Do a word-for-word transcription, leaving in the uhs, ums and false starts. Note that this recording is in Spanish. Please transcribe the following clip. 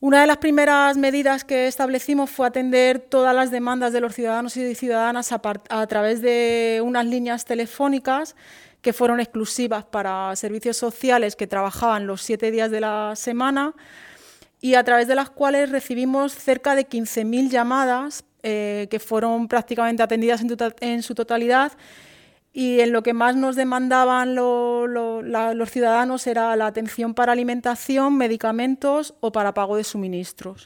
Una de las primeras medidas que establecimos fue atender todas las demandas de los ciudadanos y ciudadanas a, a través de unas líneas telefónicas que fueron exclusivas para servicios sociales que trabajaban los siete días de la semana y a través de las cuales recibimos cerca de quince mil llamadas eh, que fueron prácticamente atendidas en, tota-, en su totalidad. Y en lo que más nos demandaban lo, lo, la, los ciudadanos era la atención para alimentación, medicamentos o para pago de suministros.